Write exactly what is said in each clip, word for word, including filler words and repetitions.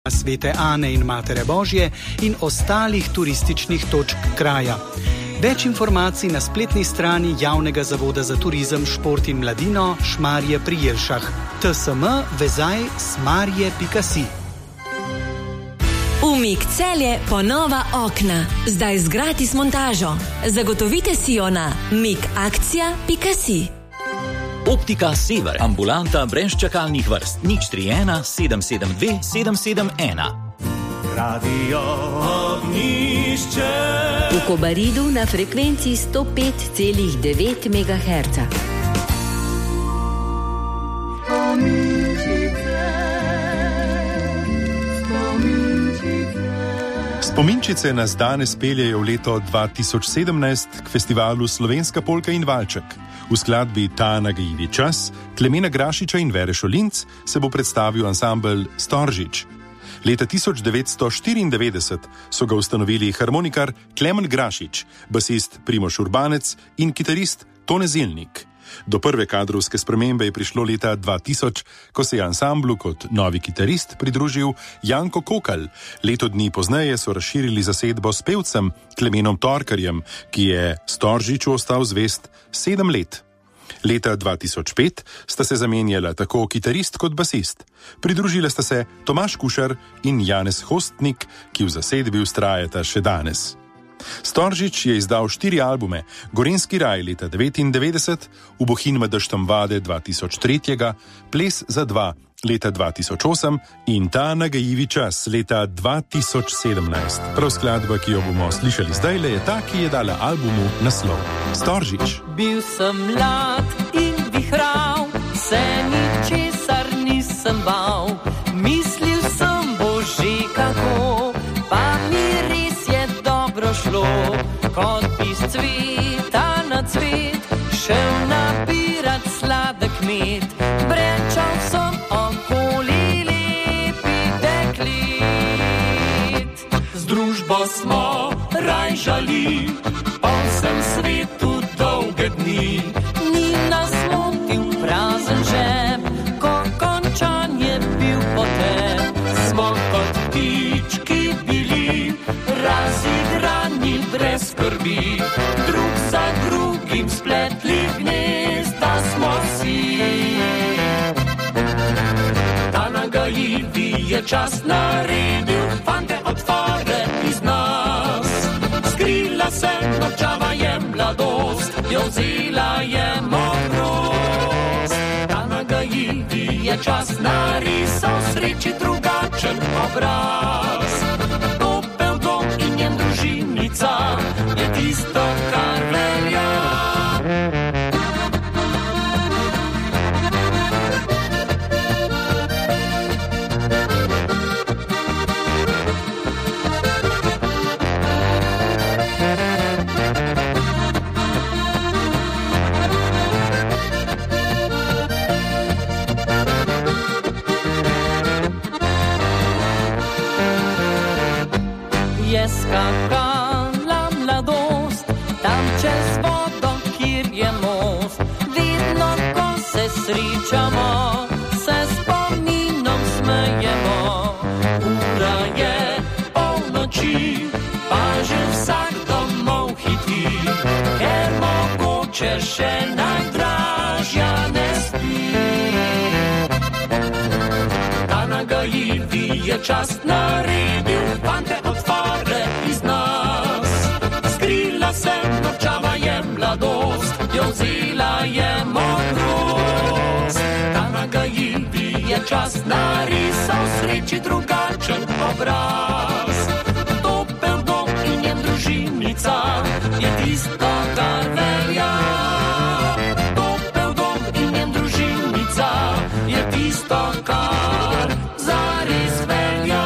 Svete Ane in Matere Božje in ostalih turističnih točk kraja. Več informacij na spletni strani Javnega zavoda za turizem, šport in mladino Šmarje pri Jelšah. T S M vezaj smarje pika si. Umik Celje ponova okna. Zdaj z gratis montažo. Zagotovite si jo na mikakcija pika si. Optika Sever, ambulanta brez čakalnih vrst, nič tri ena sedem sedem dve sedem sedem ena. Radio Ognjišče. V Kobaridu na frekvenci sto pet celih devet megaherca. Spominčice nas danes peljejo v leto dva tisoč sedemnajst k festivalu Slovenska polka in valček. V skladbi Ta nagajivi čas Klemena Grašiča in Vere Šolinc se bo predstavil ansambel Storžič. Leta tisoč devetsto štiriindevetdeset so ga ustanovili harmonikar Klemen Grašič, basist Primož Urbanec in kitarist Tone Zelnik. Do prve kadrovske spremembe je prišlo leta dva tisoč, ko se je ansamblu kot novi kitarist pridružil Janko Kokalj. Leto dni pozneje so razširili zasedbo s pevcem Klemenom Torkarjem, ki je Storžiču ostal zvest sedem let. Leta dva tisoč pet sta se zamenjala tako kitarist kot basist. Pridružila sta se Tomaž Kušar in Janez Hostnik, ki v zasedbi vztrajata še danes. Storžič je izdal štiri albume: Gorenjski raj leta devetindevetdeset, V bohinj med deštom vade dva tisoč tri, Ples za dva leta dva tisoč osem in Ta nagajivi čas leta dva tisoč sedemnajst. Prav skladba, ki jo bomo slišali zdajle, je ta, ki je dala albumu naslov Storžič. Bil sem mlad in vihral, se ničesar nisem bal. Mislil sem, bože, kako, pa mi res je dobro šlo. Kot bi z cveta na cvet šel nabirat sladek med. Brečal sem okoli lepih deklet. Z družbo smo rajžali po vsem svetu dolge dni. Ni nas motil prazen žep, ko končan je bil potem. Smo kot ptički bili, razigrani brez skrbi. Drug za drugim spletli gnezda smo si. Ta nagajivi je čas naredil fante od fare iz nas. Skrila se nočava je mladost, jo vzela je modrost. Ta nagajivi je čas narisal sreči drugačen obraz. Topel dom in njen družinica je tisto, kar velja. Skakala mladost, tam čez vodo, kjer je most. Vedno, ko se srečamo, se spominom smejemo. Ura je polnoči, pa že vsak domov hiti, ker mogoče še najdražja ne spi. Ta nagajivi je čas naredil fante od fare iz nas. Skrila se nočava je mladost, jo vzela je modrost. Ta nagajivi je čas narisal sreči drugačen obraz. Topel dom in njen družinica je tisto, kar velja. Topel dom in njen družinica je tisto, kar zares velja.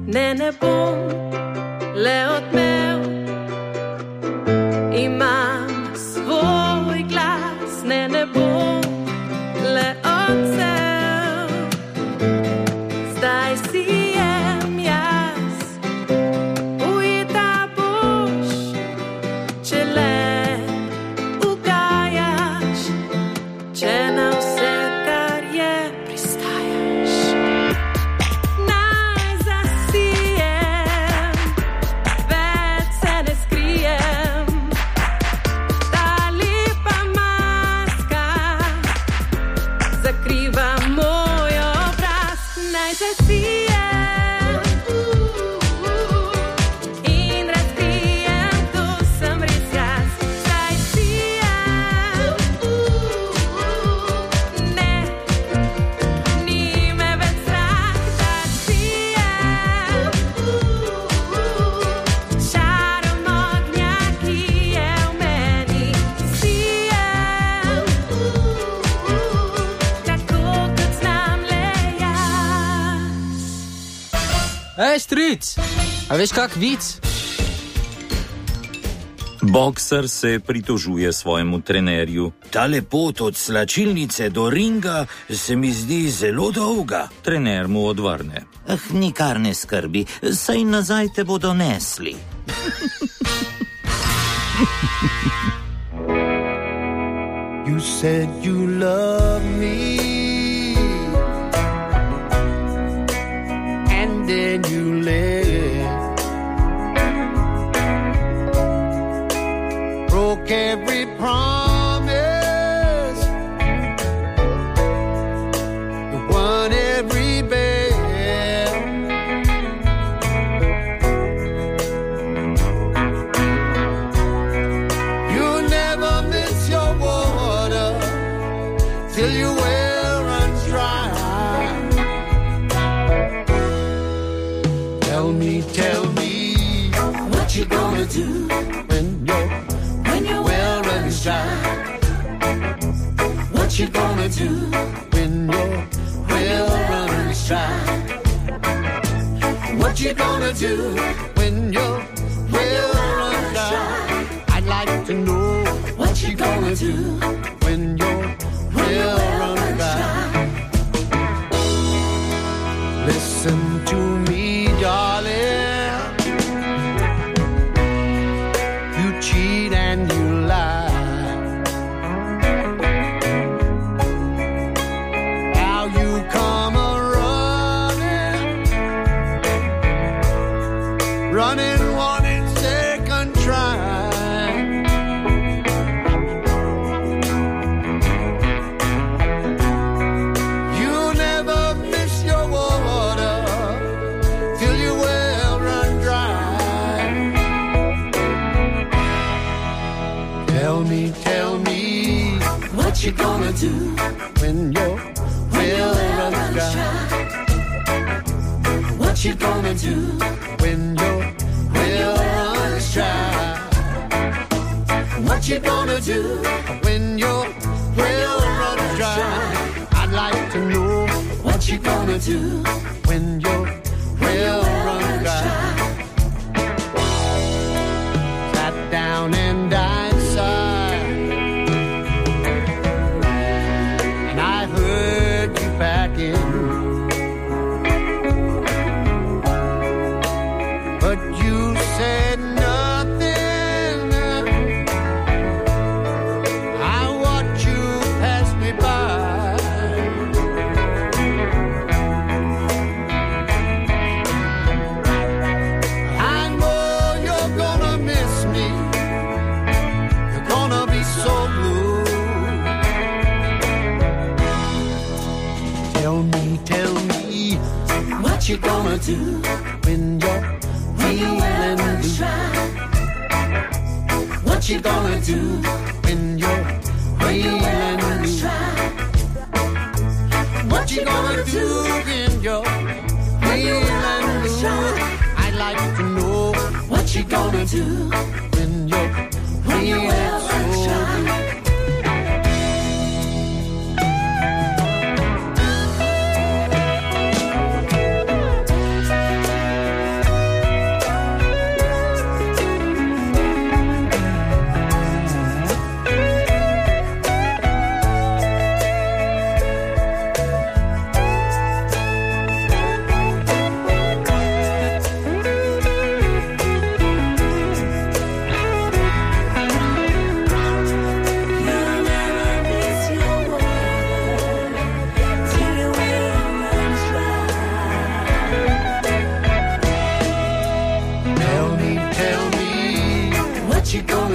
Ne, ne bom le odmev, imam svoj glas. Ne, ne bom le odsev, zdaj si jem jaz. Ujeta boš, če le ugajaš, če na vse, kar je, pristajaš. Naj zasijem, več se ne skrijem, ta lepa maska zakriva moj obraz. Naj zasijem in razkrijem, to sem res jaz. Zdaj sijem, ne, ni me več strah, da sijem. Šarom ognja, ki je v meni, sijem, tako kot znam le jaz. Ej, stric, a veš kak vic? Bokser se pritožuje svojemu trenerju. Tale pot od slačilnice do ringa se mi zdi zelo dolga. Trener mu odvrne. Ah, nikar ne skrbi, saj nazaj te bodo nesli. You said you love me, and then you left. Broke every promise, you won every bet. You never miss your water till your well runs dry. Tell me, tell me, what you gonna do when your when your well runs dry? What you gonna do when your well runs dry? What you gonna do when your well runs dry? I'd like to know what you gonna do when your well runs dry. Listen to me, darling. You cheat and you lie. Now you come a running, running, wanting second try. You never miss your water till your well run dry. Tell me, tell me, what you gonna do when your well runs dry? What you gonna do when your well runs dry? What you gonna do when your well runs dry? I'd like to know what you gonna do when your well runs dry. Sat down and I sighed, and I heard you packing, but you said nothing. I watched you pass me by. I know you're gonna miss me. You're gonna be so blue. Tell me, tell me, what you gonna do when you're feeling blue? What you gonna do when you're feeling blue? What you gonna do when you're feeling blue? I'd like to know what you gonna do when you're feeling so blue.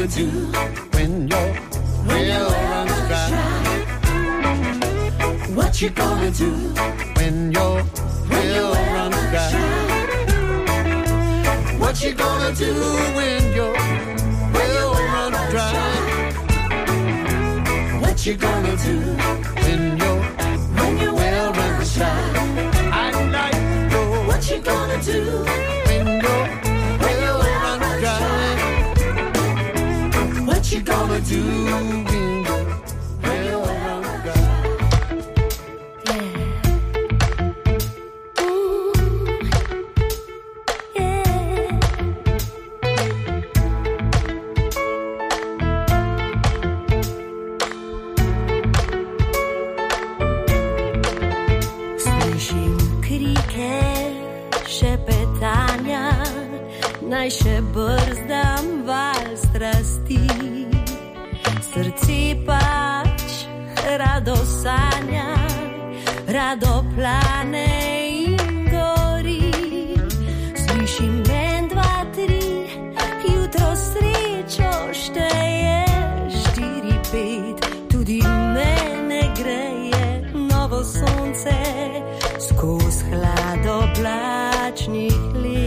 gonna do when your well runs dry? What you gonna do when your well runs dry? What you gonna do when your well runs dry? What you gonna do when your when your well runs dry? I'd like to know what you gonna do when your well runs dry. What you gonna do when your well runs dry? Naj še brzdam val strasti, srce pač rado sanja, rado plane in gori. Slišim en, dva, tri, jutro srečo šteje, štiri, pet, tudi mene greje novo sonce skoz hlad oblačnih let.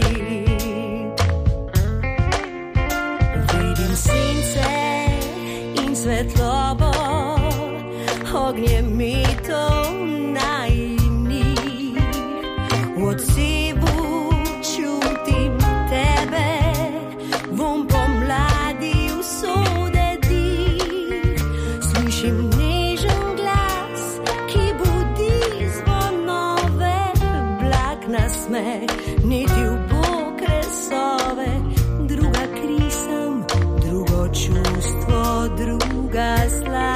Svetlobo, ognje metov naivnih, v odsevu čutim tebe, vom pomladi usode dih. Slišim nežen glas, ki budi zvonove, blag nasmeh, niti v bokre sove, druga krisem, drugo čustvo, druga slava.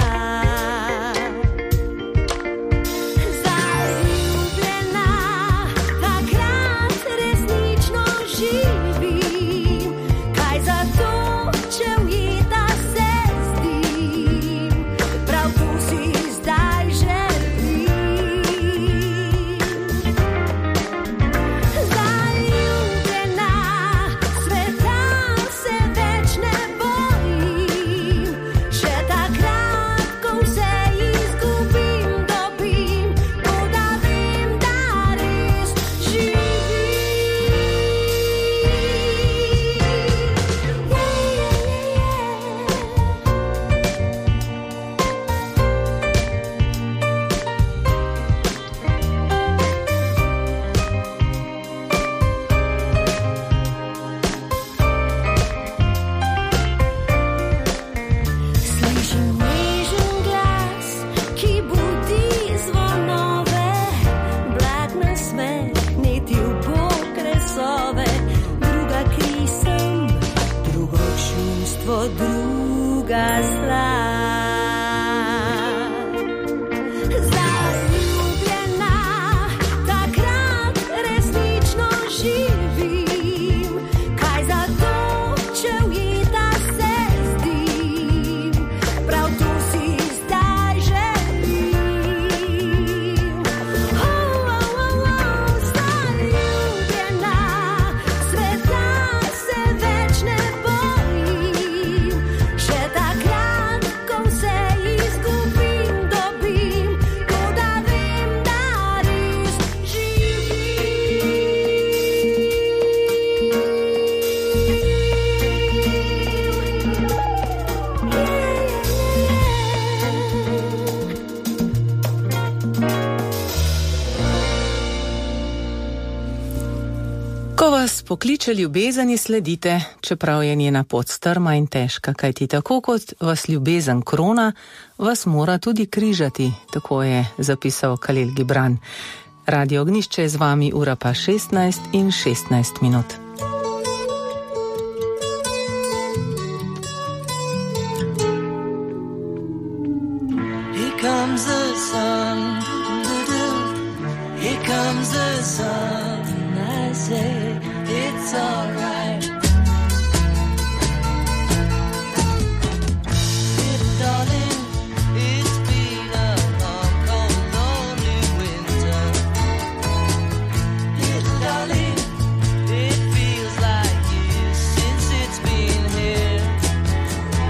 Zaljubljena, takrat resnično živim, kaj zato, če ujeta se zdim, prav tu si zdaj želim. Zaljubljena, sveta se več ne bojim, še takrat, ko vse izgubim, dobim, to da vem, da res Slišim nežen glas, ki budi zvonove, blag nasmeh, niti v bokre sove, druga krisem, drugo čustvo, druga slad. Zaljubljena, takrat resnično živim, kaj zato, če ujeta se zdim, prav tu si zdaj želim. Oh, oh, oh, oh, zaljubljena, sveta se več ne bojim, še takrat, ko vse izgubim, dobim, to da vem, da res Ko vas pokliče ljubezen, ji sledite, čeprav je njena pot strma in težka, kajti tako kot vas ljubezen krona, vas mora tudi križati, tako je zapisal Kalil Gibran. Radio Ognjišče je z vami, ura pa šestnajst in šestnajst minut. Here comes the sun, here comes the sun, I say it's alright. Dear darling, it's been a long, cold, lonely winter. Dear darling, it feels like years since it's been here.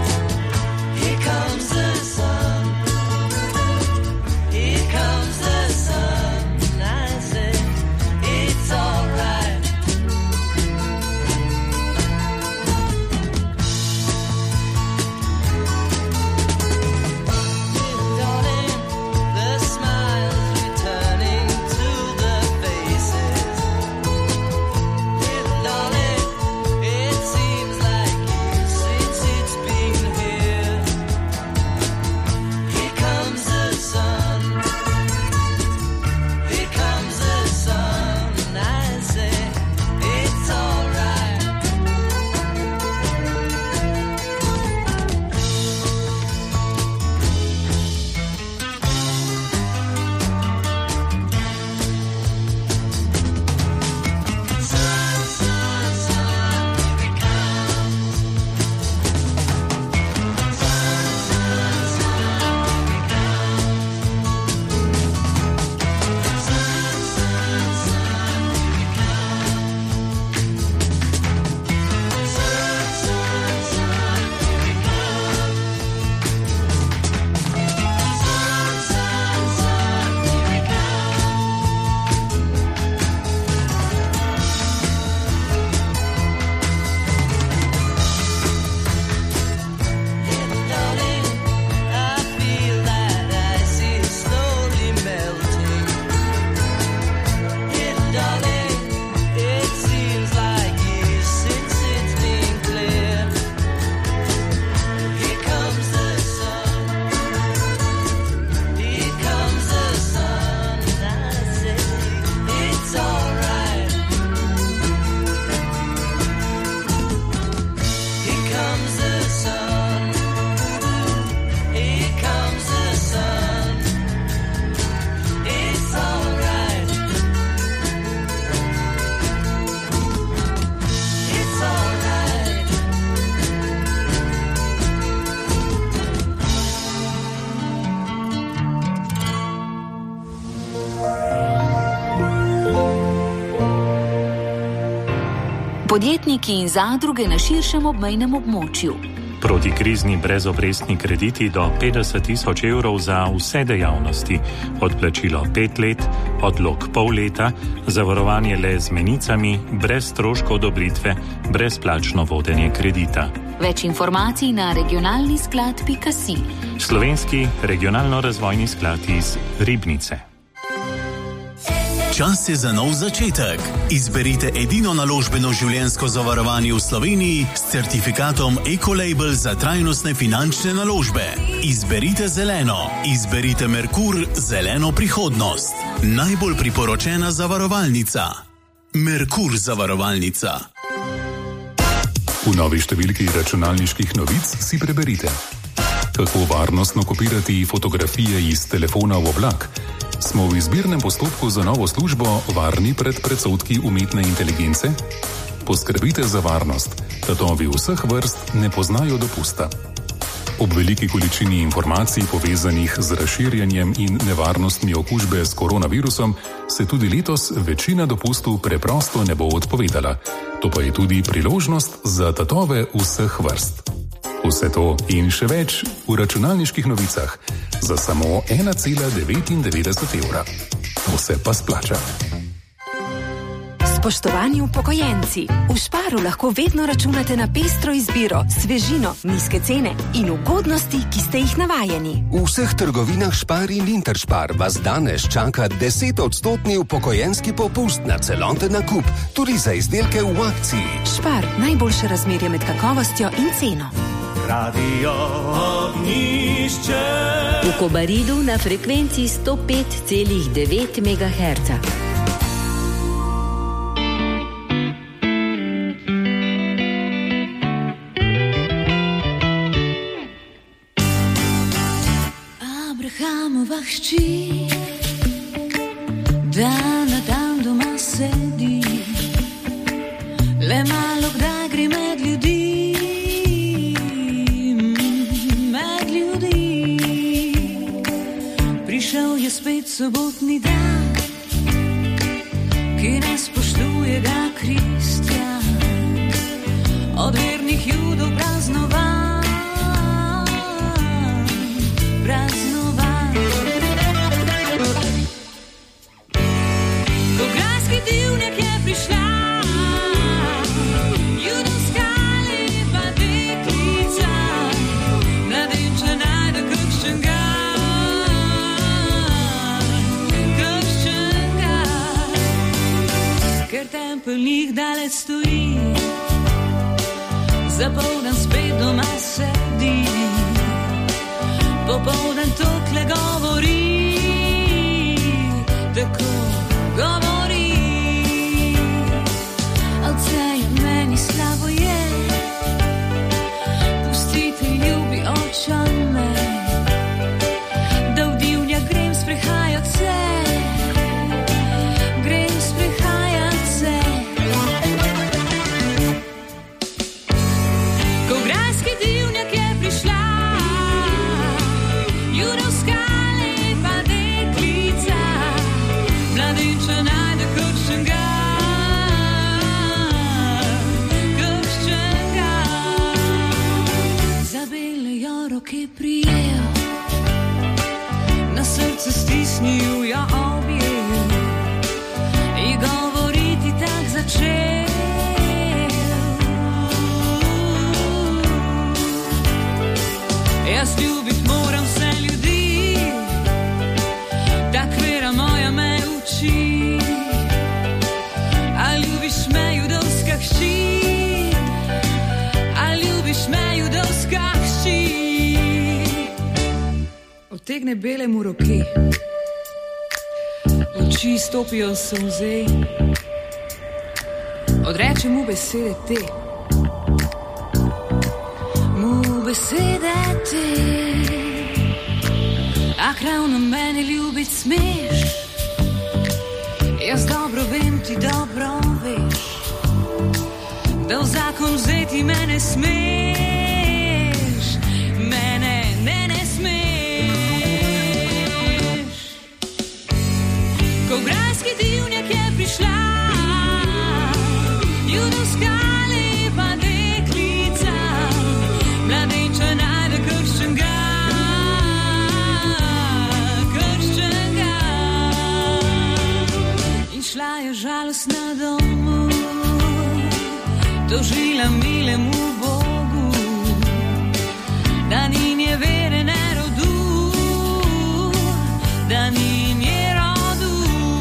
podjetniki in zadruge na širšem obmejnem območju. Protikrizni brezobrestni krediti do petdeset tisoč evrov za vse dejavnosti, odplačilo pet let, odlog pol leta, zavarovanje le z menicami, brez stroškov odobritve, brezplačno vodenje kredita. Več informacij na regionalni sklad pika si. Slovenski regionalno-razvojni sklad iz Ribnice. Čas je za nov začetek. Izberite edino naložbeno življenjsko zavarovanje v Sloveniji s certifikatom Ecolabel za trajnostne finančne naložbe. Izberite zeleno. Izberite Merkur, zeleno prihodnost. Najbolj priporočena zavarovalnica. Merkur zavarovalnica. V novi številki računalniških novic si preberite: kako varnostno kopirati fotografije iz telefona v oblak. Smo v izbirnem postopku za novo službo varni pred predsodki umetne inteligence? Poskrbite za varnost. Tatovi vseh vrst ne poznajo dopusta. Ob veliki količini informacij povezanih z razširjanjem in nevarnostmi okužbe s koronavirusom se tudi letos večina dopustu preprosto ne bo odpovedala. To pa je tudi priložnost za tatove vseh vrst. Vse to in še več v računalniških novicah za samo ena cela devetindevetdeset evra. To se pa splača. Spoštovani upokojenci, v Sparu lahko vedno računate na pestro izbiro, svežino, nizke cene in ugodnosti, ki ste jih navajeni. V vseh trgovinah Spar in Interspar vas danes čaka desetodstotni upokojenski popust na celoten nakup, tudi za izdelke v akciji. Spar, najboljše razmerje med kakovostjo in ceno. Radio Ognjišče. V Kobaridu na frekvenci sto pet celih devet megaherca. Abrahamova hči, dan na dan doma sedi, le malo kdaj gre med ljudi. Prišel je spet sobotni dan, ki ne spoštuje ga Kristjan, od vernih Judov praznovan, praznovan. Ko grajski divnik je prišla, judovska lepa deklica, mladenča najde kakšnega. Ker tempelnik daleč stoji, zapoldan spet doma sedi, popoldan tokle govori, tako govori. Oče, meni slabo je, pustite ljubi oče me, da v divnja grem sprehajat se. Ki prijel, na srce stisnil ja objel i govoriti tak začel. Jaz ljubit moram vse ljudi, tak vera moja me uči. A ljubiš me, judovska hči? A ljubiš me, judovska hči? Otegne bele mu roke, oči stopijo solze, odreče mu besede te, mu besede te. Ah, ravno mene ljubit smeš, jaz dobro vem, ti dobro veš, da v zakon vzeti mene smeš, mene ne ne smeš. Ko grajski divnjak je prišla, Judoskali pa deklica, mladeča najde krščenga, krščenga. In šla je žalostna domov, tožila milemu Bogu, da ni nje vere ne rodu, da ni nje rodu.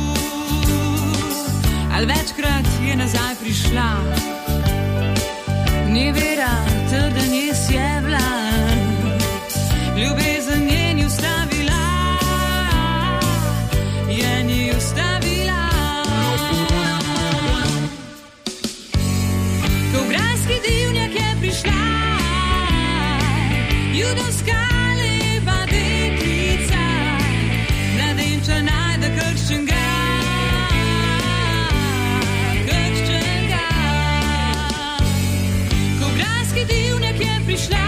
Al večkrat je nazaj prišla, ni vera trda nje sjebla, ljubezen je ni ustavila, je ni ustavila. Ko grajski divnjak je prišla, judoskali pa deklica, mladenča najde krščenga, krščenga. Ko grajski divnjak je prišla,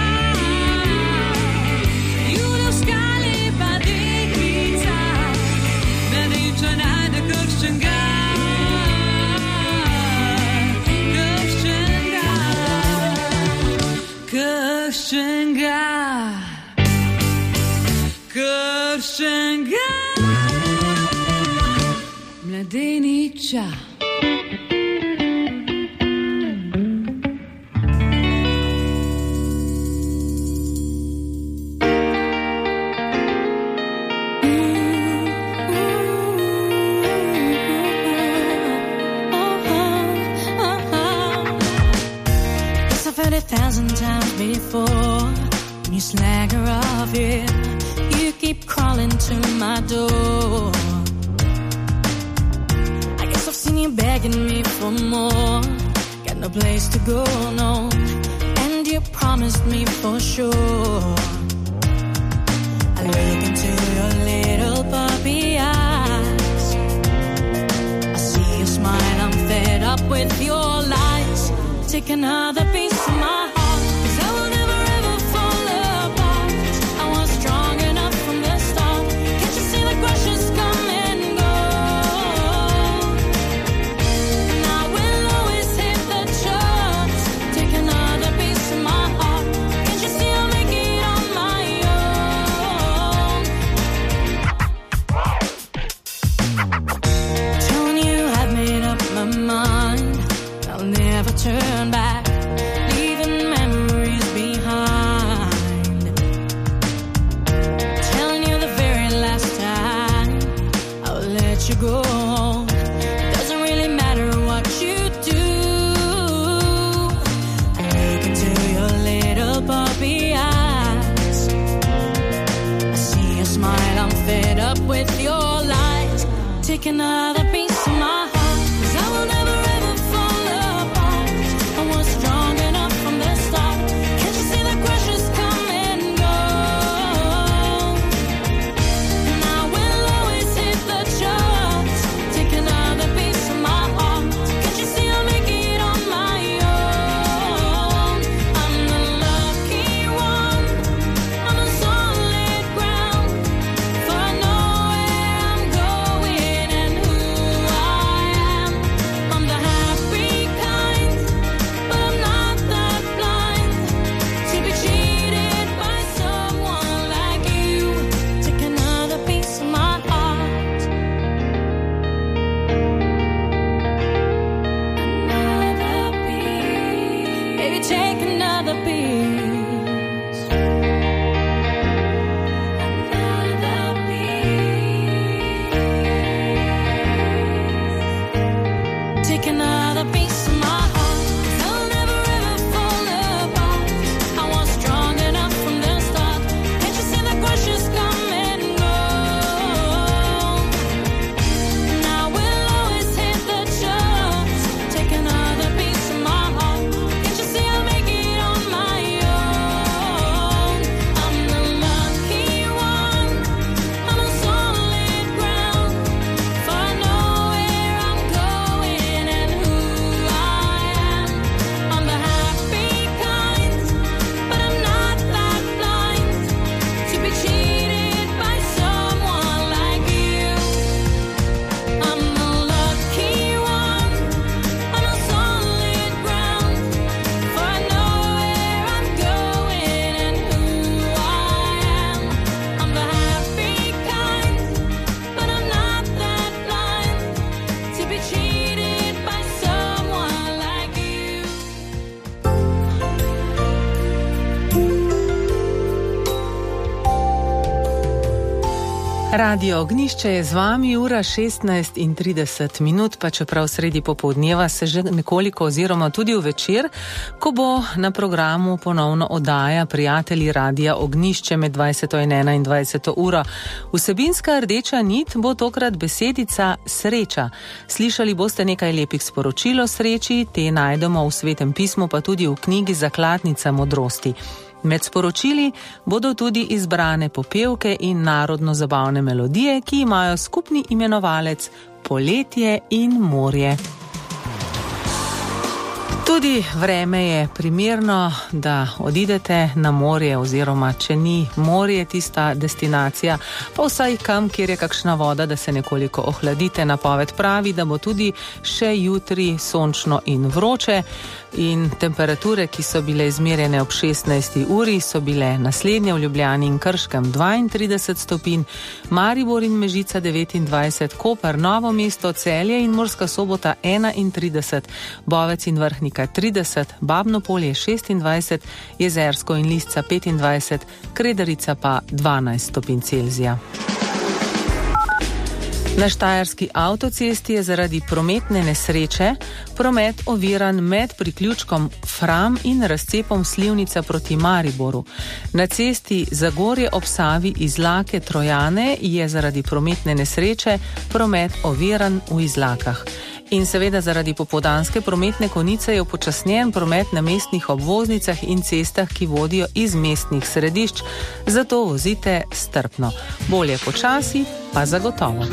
judoskali pa deklica, mladenča najde krščenga, krščenga, krščenga, mladeniča. A thousand times before, when you slag her off, yeah, you keep crawling to my door. I guess I've seen you begging me for more, got no place to go, no, and you promised me for sure. I look into your little puppy eyes, I see you smile, I'm fed up with your lies. Take another piece of my heart, 'cause I will never ever fall apart. I was strong enough from the start. Can't you see the crushes come and go? And I will always hit the charts. Take another piece of my heart. Can't you see I'll make it on my own? Telling you I've made up my mind, I'll never turn back, leaving memories behind. Telling you the very last time I'll let you go. Doesn't really matter what you do. I look into your little puppy eyes, I see you smile, I'm fed up with your lies. Take another piece of my heart, 'cause I will never ever fall apart. I was strong enough from the start. Can't you see the crushes come and go? And I will always hit the charts. Take another piece of my heart. Can't you see I'll make it on my own? I'm the lucky one, I'm on solid ground, for I know where I'm going and who Radio Ognišče je z vami, ura šestnajst in trideset minut, pa čeprav sredi popoldneva se že nekoliko oziroma tudi v večer, ko bo na programu ponovno oddaja Prijatelji Radia Ognišče med dvajseto in enaindvajseto uro. Vsebinska rdeča nit bo tokrat besedica sreča. Slišali boste nekaj lepih sporočil o sreči, te najdemo v Svetem pismu, pa tudi v knjigi Zakladnica modrosti. Med sporočili bodo tudi izbrane popevke in narodno-zabavne melodije, ki imajo skupni imenovalec Poletje in morje. Tudi vreme je primerno, da odidete na morje oziroma, če ni morje tista destinacija, pa vsaj kam, kjer je kakšna voda, da se nekoliko ohladite. Napoved pravi, da bo tudi še jutri sončno in vroče in temperature, ki so bile izmerjene ob šestnajsti uri, so bile naslednje: v Ljubljani in Krškem dvaintrideset stopinj, Maribor in Mežica devetindvajset, Koper, Novo mesto, Celje in Murska Sobota enaintrideset, Bovec in Vrhnika trideset, Babno Polje šestindvajset, Jezersko in Lisca petindvajset, Kredarica pa dvanajst stopinj Celzija. Na štajerski avtocesti je zaradi prometne nesreče promet oviran med priključkom Fram in razcepom Slivnica proti Mariboru. Na cesti Zagorje ob Savi iz Lake Trojane je zaradi prometne nesreče promet oviran v Izlakah. In seveda zaradi popoldanske prometne konice je upočasnjen promet na mestnih obvoznicah in cestah, ki vodijo iz mestnih središč, zato vozite strpno. Bolje počasi, pa zagotovo.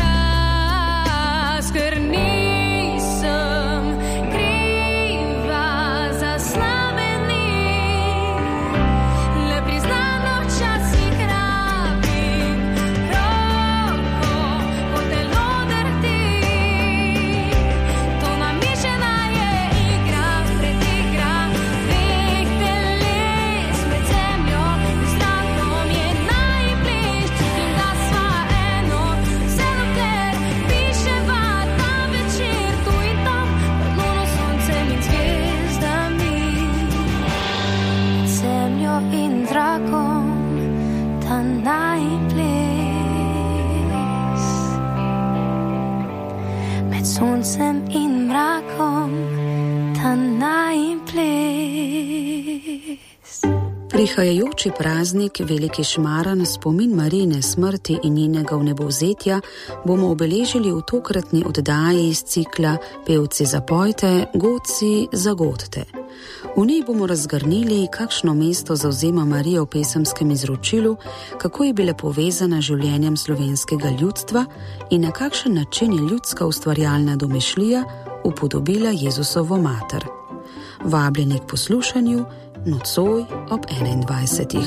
Ker nisem kriva soncem in mrakom, ta najin ples. Prihajajoči praznik Veliki Šmaran, spomin Marijine smrti in njenega vnebovzetja, bomo obeležili v tokratni oddaji iz cikla Pevci zapojte, godci zagodte. V njej bomo razgrnili, kakšno mesto zavzema Marija v pesemskem izročilu, kako je bila povezana z življenjem slovenskega ljudstva in na kakšen način je ljudska ustvarjalna domišljija upodobila Jezusovo mater. Vabljeni k poslušanju nocoj ob enaindvajsetih.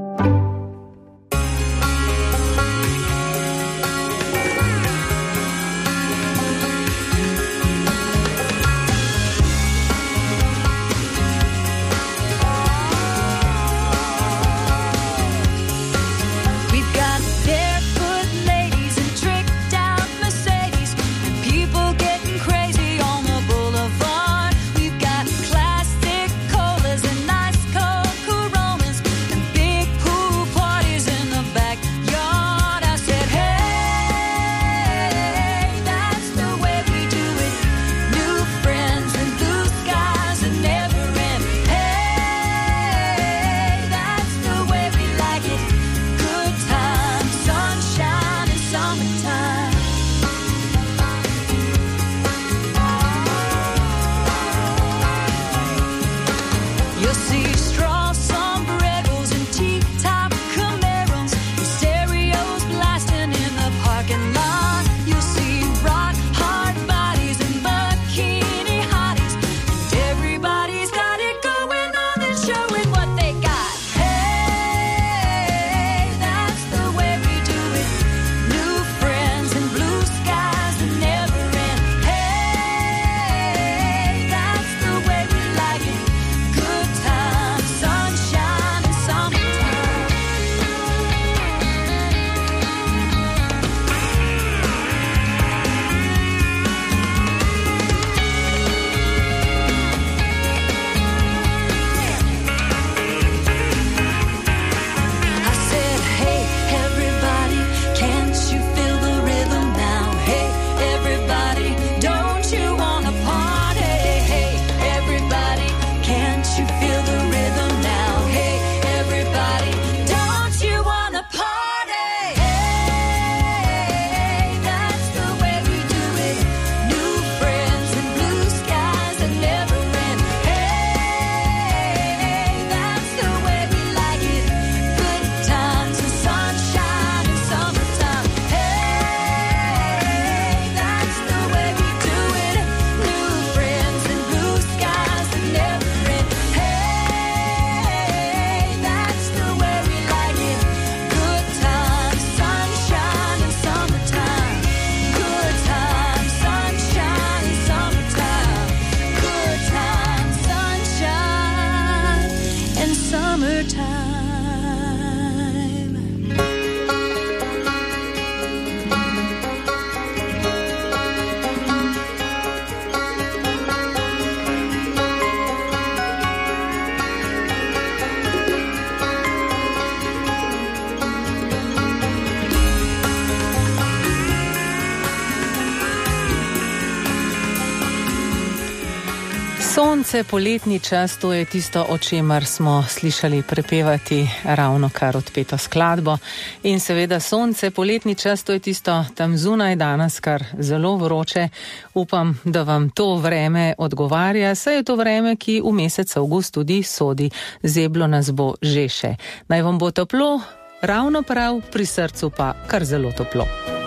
Sonce, poletni čas, to je tisto, o čemer smo slišali prepevati ravno kar odpeto skladbo. In seveda sonce, poletni čas, to je tisto tam zunaj danes, kar zelo vroče. Upam, da vam to vreme odgovarja, saj je to vreme, ki v mesec avgust tudi sodi. Zeblo nas bo že še. Naj vam bo toplo, ravno prav, pri srcu pa kar zelo toplo.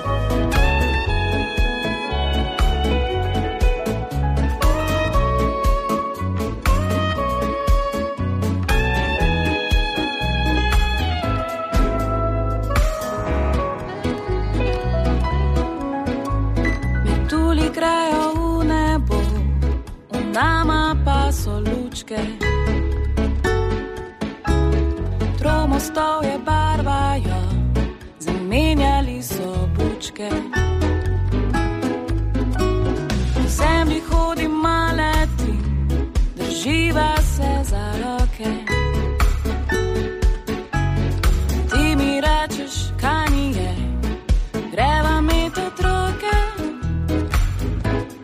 Tromostov je barvajo, zamenjali so bučke. Po zemlji hodim maleti, drživa se za roke. Ti mi rečeš, kaj ni je, greva met otroke.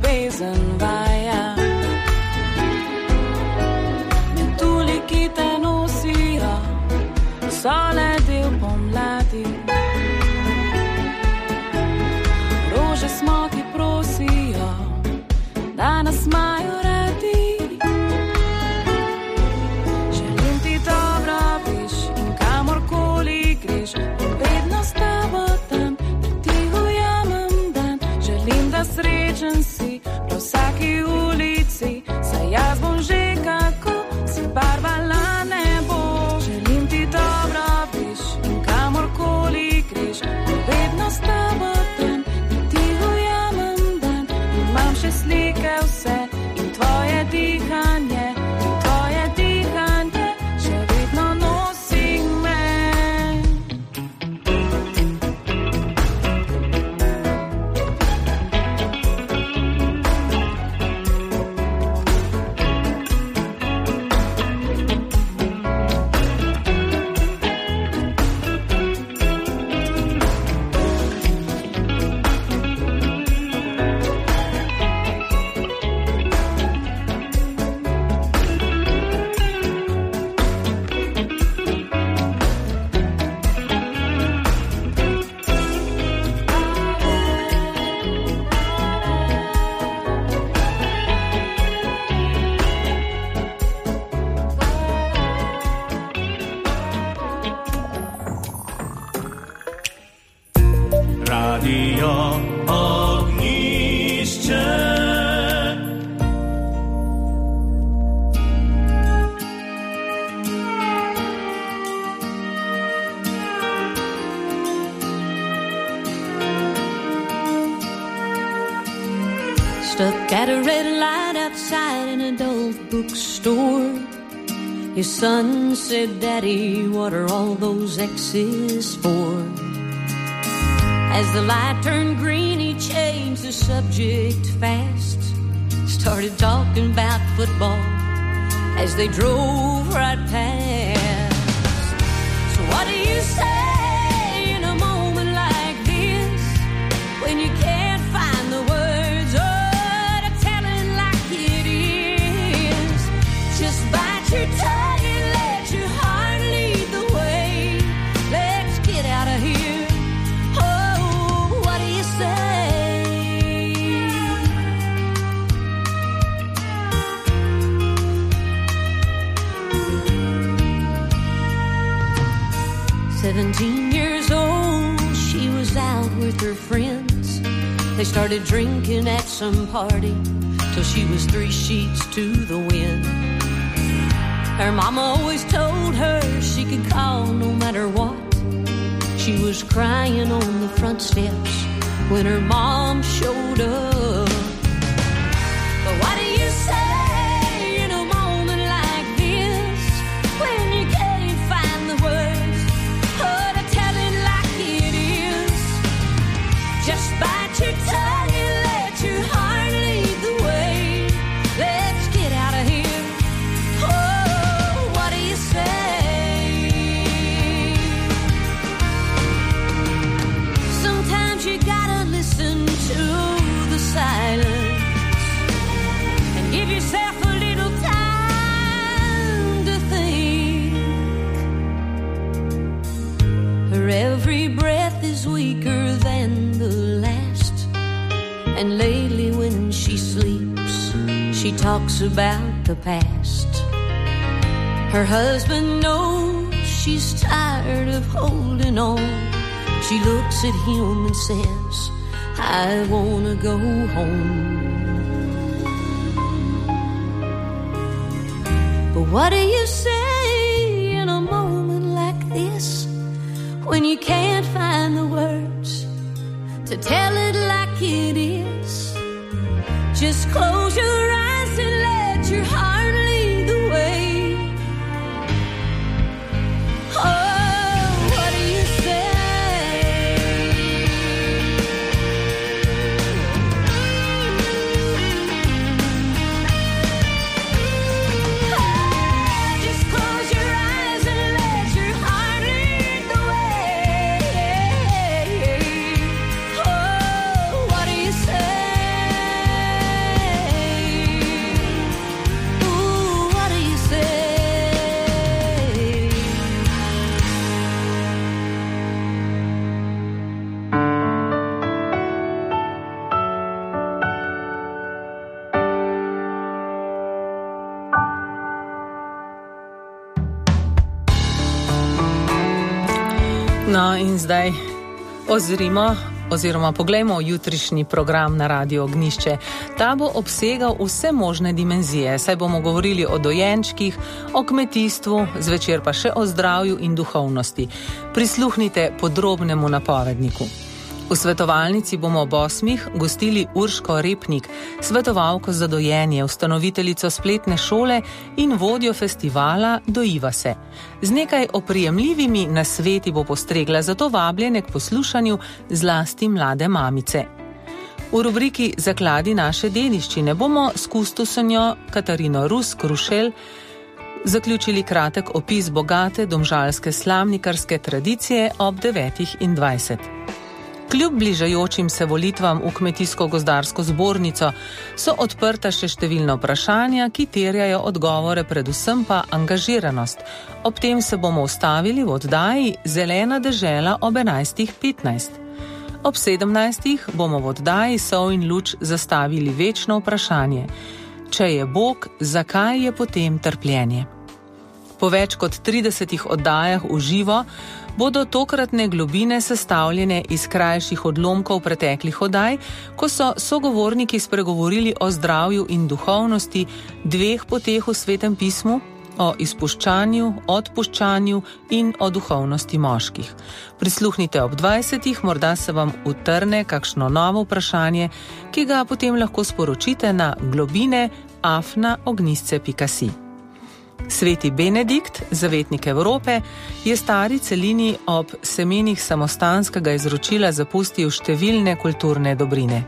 ljubezen vaja. Metulji, ki te nosijo, so le del pomladi. Rože smo, ki prosijo, da nas imajo radi. Želim ti dobro, veš, in kamorkoli greš, vedno s tabo tam, da ti ujamem dan. Želim, da srečen si po vsaki ulici, saj jaz bom že kako si barvala nebo. Želim ti dobro, veš, in kamorkoli greš, vedno s tabo tam, da ti ujamem dan. Imam še slike vse in tvoje dihanje, in tvoje dihanje še vedno nosi me. Radio Ognišče. Stuck at a red light outside an adult bookstore. His son said, Daddy, what are all those X's for? As the light turned green, he changed the subject fast. Started talking about football as they drove right past. So what do you say in a moment like this, when you can't find the words, oh, to tell it like it is? Just bite your tongue and let your heart lead the way. Let's get out of here. Seventeen years old, she was out with her friends. They started drinking at some party till she was three sheets to the wind. Her mama always told her she could call no matter what. She was crying on the front steps when her mom showed up. But what do you say in a moment like this, when you can't find the words, oh, to tell it like it is? Just bite your tongue and let your heart lead the way. Let's get out of here. Oh, what do you say? Sometimes you gotta listen to the silence and give yourself a little time to think. Her every breath is weaker than the last, and lately when she sleeps, she talks about the past. Her husband knows she's tired of holding on. She looks at him and says, I wanna go home. But what do you say in a moment like this, when you can't find the words to tell it like it is? Just close your eyes and let your heart lead the way. Oh, what do you say? Just close your eyes and let your heart lead the way. Oh, what do you say? No in zdaj ozrimo oziroma poglejmo jutrišnji program na Radio Ognjišče. Ta bo obsegal vse možne dimenzije, saj bomo govorili o dojenčkih, o kmetijstvu, zvečer pa še o zdravju in duhovnosti. Prisluhnite podrobnemu napovedniku. V svetovalnici bomo ob osmih gostili Urško Repnik, svetovalko za dojenje, ustanoviteljico spletne šole in vodjo festivala Dojiva se. Z nekaj oprijemljivimi nasveti bo postregla, zato vabljene k poslušanju zlasti mlade mamice. V rubriki Zakladi naše dediščine bomo s kustosinjo Katarino Rus-Krušelj zaključili kratek opis bogate domžalske slamnikarske tradicije ob devetih in dvajset. Kljub bližajočim se volitvam v Kmetijsko-gozdarsko zbornico so odprta še številna vprašanja, ki terjajo odgovore, predvsem pa angažiranost. Ob tem se bomo ustavili v oddaji Zelena dežela ob enajstih petnajst. Ob sedemnajstih bomo v oddaji Sol in luč zastavili večno vprašanje. Če je Bog, zakaj je potem trpljenje? Po več kot tridesetih oddajah v živo bodo tokratne globine sestavljene iz krajših odlomkov preteklih oddaj, ko so sogovorniki spregovorili o zdravju in duhovnosti, dveh poteh v Svetem pismu, o izpuščanju, odpuščanju in o duhovnosti moških. Prisluhnite ob dvajsetih, morda se vam utrne kakšno novo vprašanje, ki ga potem lahko sporočite na globine afna ognjisce pika si. Sveti Benedikt, zavetnik Evrope, je stari celini ob semenih samostanskega izročila zapustil številne kulturne dobrine.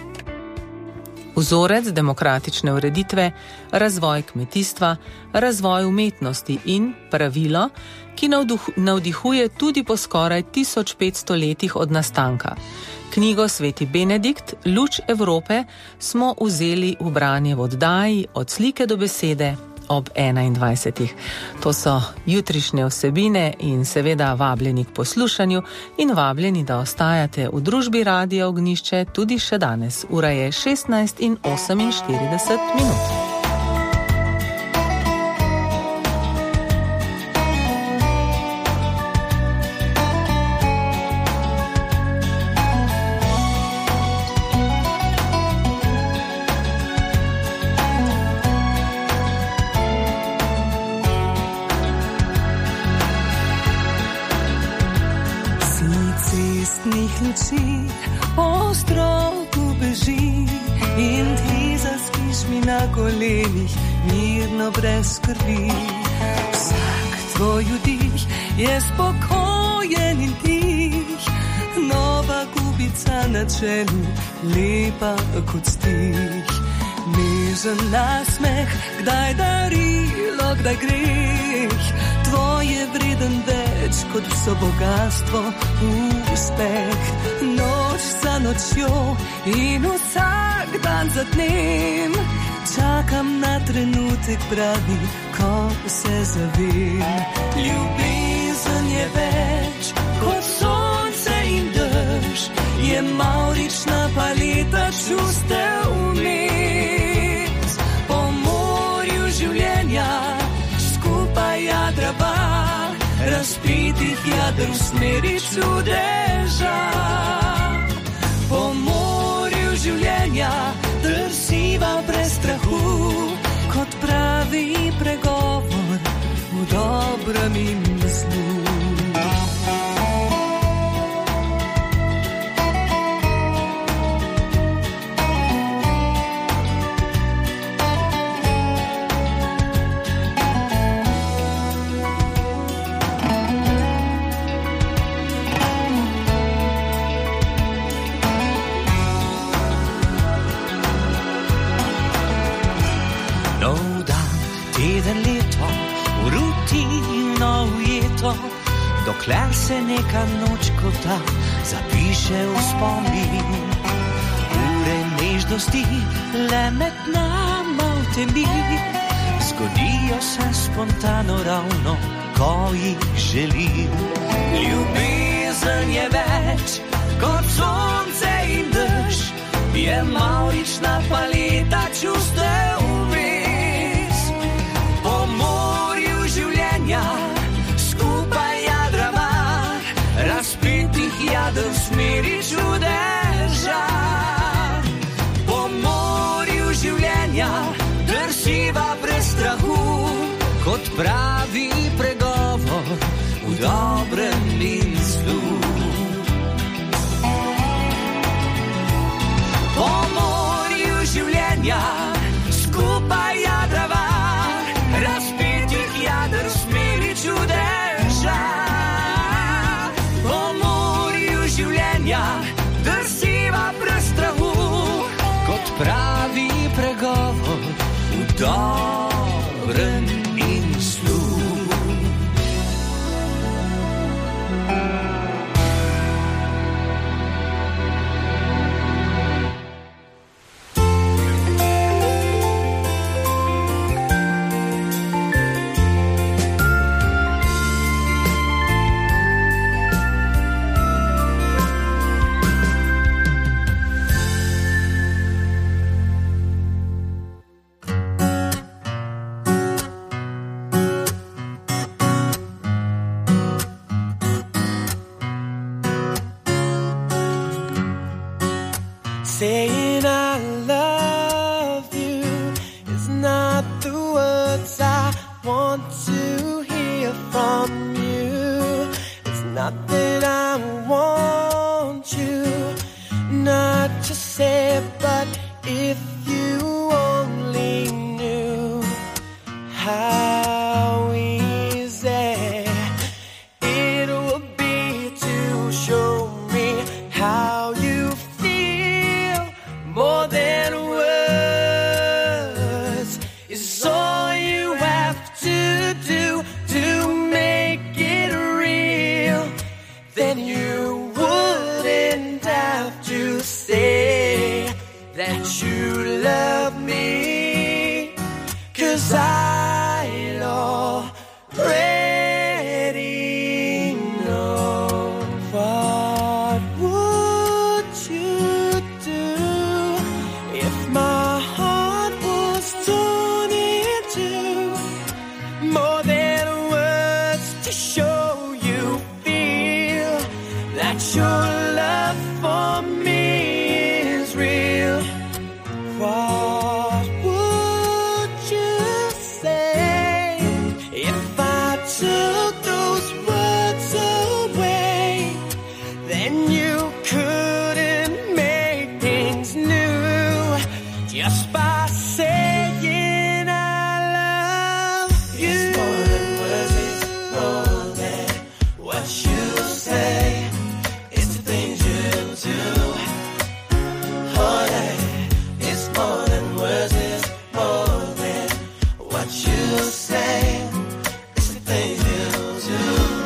Vzorec demokratične ureditve, razvoj kmetijstva, razvoj umetnosti in pravilo, ki navduh, navdihuje tudi po skoraj tisoč petsto letih od nastanka. Knjigo Sveti Benedikt, Luč Evrope, smo vzeli v branje v oddaji Od slike do besede ob enaindvajsetih. To so jutrišnje vsebine in seveda vabljeni k poslušanju in vabljeni, da ostajate v družbi Radia Ognjišče tudi še danes. Ura je šestnajst in oseminštirideset minut. Kolenih, mirno brez skrbi. Vsak tvoj vdih je spokojen in tih, nova gubica na čelu, lepa kot stih. Nežen nasmeh, kdaj darilo, kdaj greh, tvoje vreden več kot vso bogatstvo, uspeh. Noč za nočjo in vsak dan za dnem, čakam na trenutek pravi, ko se zavem. Ljubezen je več kot sonce in dež, je mavrična paleta čustev vmes. Po morju življenja skupaj jadrava, razpitih jader v smeri čudeža. Po morju življenja drsiva brez strahu, kot pravi pregovor v dobrem in zlu. Dokler se neka noč kota zapiše v spomin, ure nežnosti le med nama v temi, zgodijo se spontano ravno, ko jih želim. Ljubezen je več kot sonce in dež, je mavrična paleta čustev vmes. Po morju življenja kot pravi pregovor v dobrem in zlu. Po morju življenja skupaj jadrava, razpetih jader smeri čudeža. Po morju življenja drsiva brez strahu, kot pravi pregovor v dobrem in zlu. Saying I love you is not the words I want to hear from you. It's not that I want you not to say, but if you only knew how easy it would be to show me how you more than words is all you have to do to make it real. Then you wouldn't have to say that you love me, 'cause I'd already know. What would you do if my heart was torn in two? More than words to show you feel that your love for me is real. What would you say if I took those words away? Then you couldn't make things new just by saying I love you. It's more than words, it's more than what you say. It's the things you do. Oh yeah, it's more than words, it's more than what you say. It's the things you do.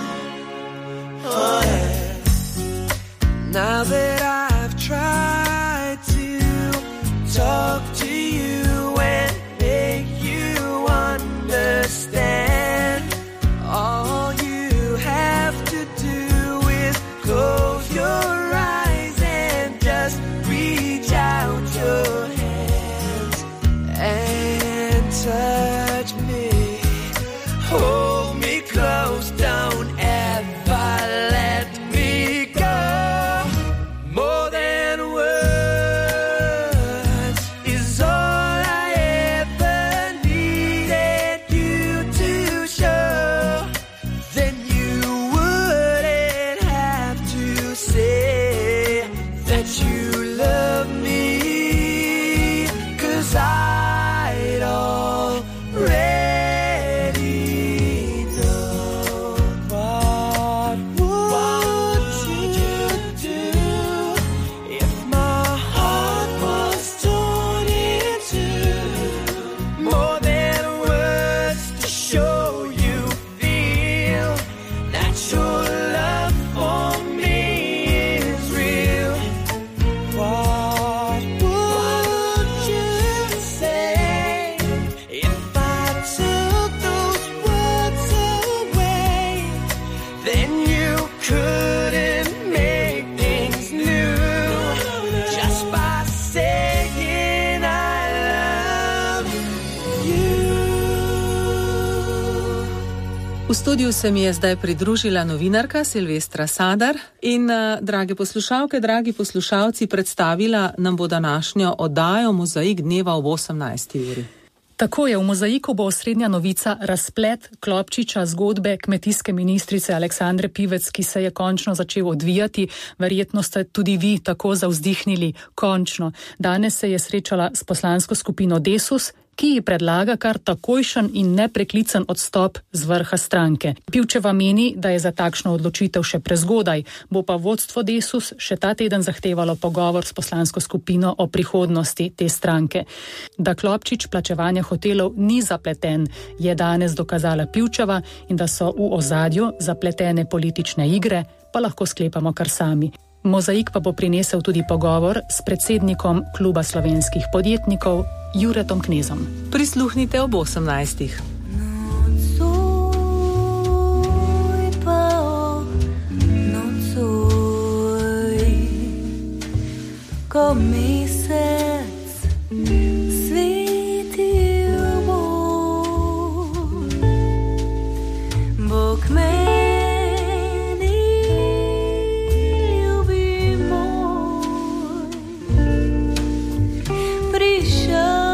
Oh yeah. Now that I've tried to talk to you and make you understand, all you have to do is close your eyes and just reach out your hands and touch me. Hold me close, don't ever let me go. More than words is all I ever needed you to show. Then you wouldn't have to say that you love me, 'cause I'd already know. What would you do if my heart was torn in two? More than words to show you feel that your love for me is real. What would you say if I took those words away? Then you couldn't make things new just by saying I love you. V studiu se mi je zdaj pridružila novinarka Silvestra Sadar in, uh, drage poslušalke, dragi poslušalci, predstavila nam bo današnjo oddajo Mozaik dneva ob osemnajsti uri. Tako je, v Mozaiku bo osrednja novica razplet Klopčiča zgodbe kmetijske ministrice Aleksandre Pivec, ki se je končno začel odvijati. Verjetno ste tudi vi tako zavzdihnili končno. Danes se je srečala s poslansko skupino Desus, ki ji predlaga kar takojšen in nepreklican odstop z vrha stranke. Pivčeva meni, da je za takšno odločitev še prezgodaj, bo pa vodstvo Desus še ta teden zahtevalo pogovor s poslansko skupino o prihodnosti te stranke. Da Klopčič plačevanja hotelov ni zapleten, je danes dokazala Pivčeva, in da so v ozadju zapletene politične igre, pa lahko sklepamo kar sami. Mozaik pa bo prinesel tudi pogovor s predsednikom Kluba slovenskih podjetnikov Juretom Knezom. Prisluhnite ob osemnajstih. Nocoj pa nocoj, ko mesec svetil bo, bo k meni ljubi moj prišel.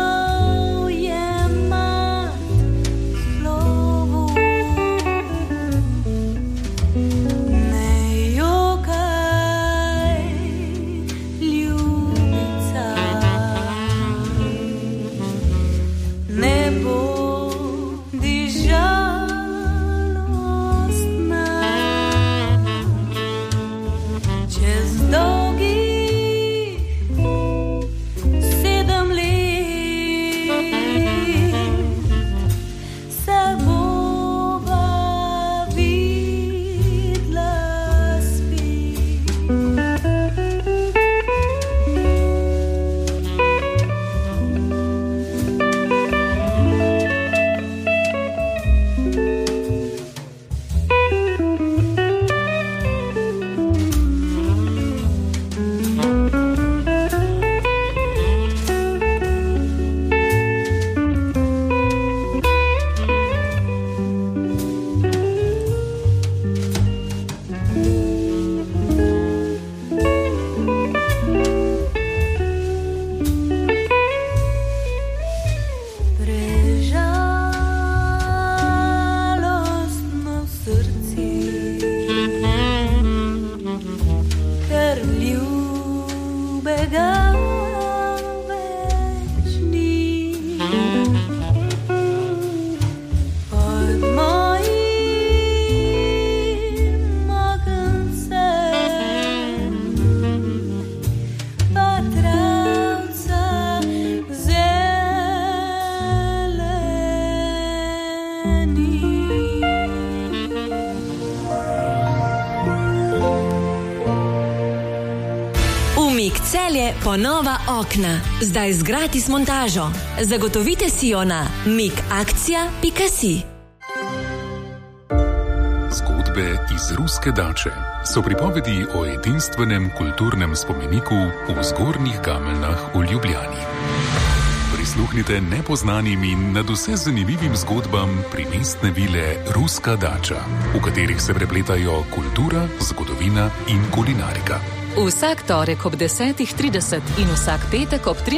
Ponova okna, zdaj z gratis montažo. Zagotovite si jo na mikakcija pika si. Zgodbe iz ruske dače so pripovedi o edinstvenem kulturnem spomeniku v Zgornjih Gameljnah v Ljubljani. Prisluhnite nepoznanim in nadvse zanimivim zgodbam primestne vile Ruska dača, v katerih se prepletajo kultura, zgodovina in kulinarika. Vsak torek ob desetih trideset in vsak petek ob